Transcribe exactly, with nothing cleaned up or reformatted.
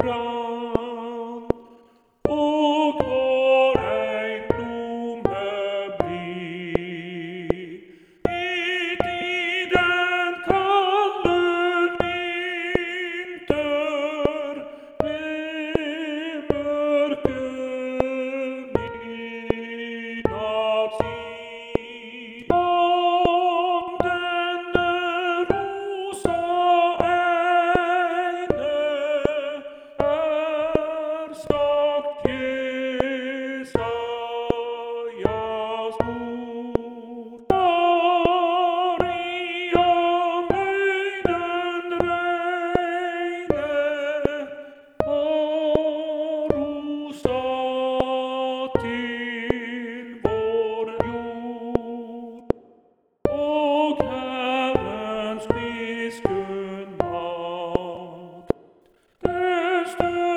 foran, og hvor ein blomme blir. I tiden kalde vinter, ved mørke midnattstid, om denne rosa eine er sagt Jesajas ord. Maria møyden reine har rosa til vår jord, og Herrens miskunnhat. Det